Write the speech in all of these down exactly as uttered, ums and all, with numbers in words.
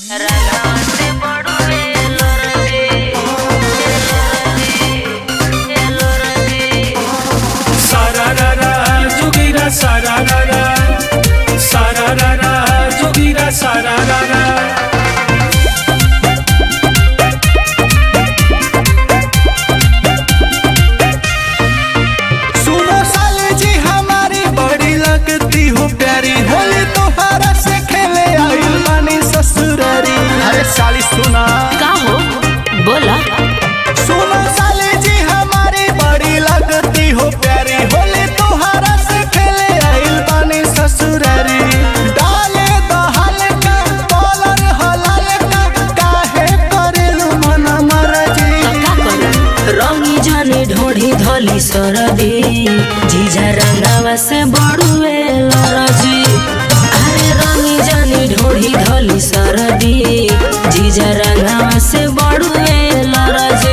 साली सुना का हो बोला। सुनो साली जी हमारी बड़ी लगती हो प्यारी, होली तुम्हारा से खेले आइल बानी ससुरारी। डाले दो हल्का कॉलर हलाल का, काहे करेलु मन मरजी। का करू रंगी जाने ढोढ़ी धोली सरदी, जीजा रंगावा से बड़ुए लरजी। अरे रंगी जाने ढोढ़ी धोली सरदी, जीजा रंगावा से बड़ुए लरजी।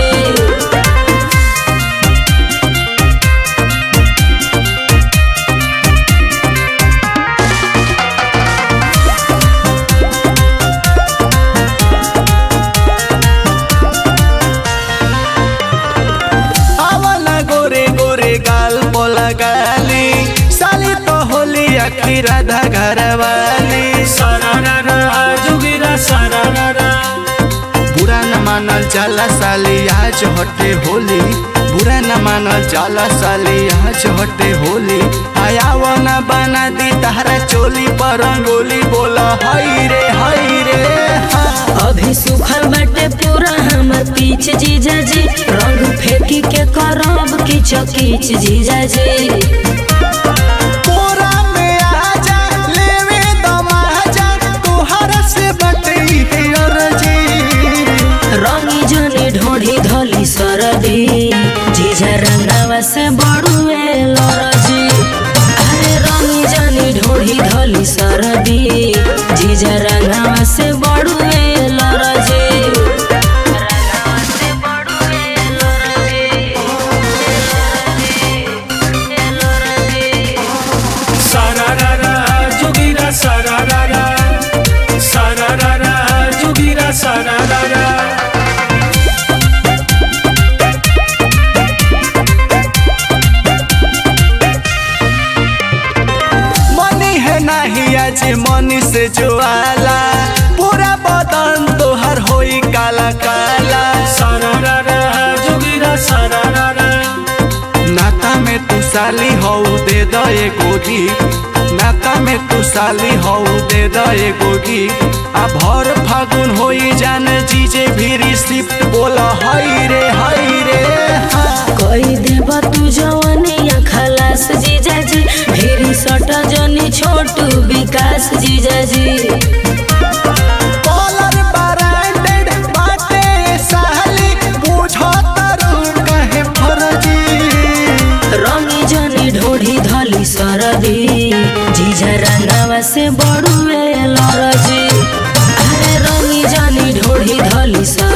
गाल बोला गाली साली तो होली आखिर राधा घर वाली। बुरा न मानल जाला साली आज हटे होली, बुरा न मानल जाला साली आज हटे होली। आया वना बना दी तारा चोली पर रंगोली, बोला हाय रे हाय रे। अभी सुखल बाटे पूरा हमर पीछ जीजा जी, रंग फेंकी के करब किच किच जीजा जी। पूरा में आजा लेवे दमाजा, तुहर से बटई है अर्जी। रंगी जनी ढोढ़ी धोली सरदी, जीजा रंगावा से बड़ुए लरजी। अरे रंगी जनी ढोढ़ी धोली सरदी, जीजा रंगावा से बड़ुए लरजी। आज मनी से जो आला, पूरा बदन तोहर होई काला काला। नाता में तू साली हो दे दो एगो गिफ्ट, नाता में तू साली हो दे दो एगो गिफ्ट। आ भर फागुन होई जान जीजे भी रिसिप्ट, बोला हाय रे हाय रे। कोई देव तू जवनिया खलास जीजा जी, भेरी सट जनी छोटू विकास जीजा जी। कॉलर ब्रांडेड बाटे साली, बुझो तरू कहे फर्जी। रंगी जनी ढोढ़ी धोली सरदी, जीजा रंगावा से बड़ुए लरजी। अरे रंगी जनी ढोढ़ी धोली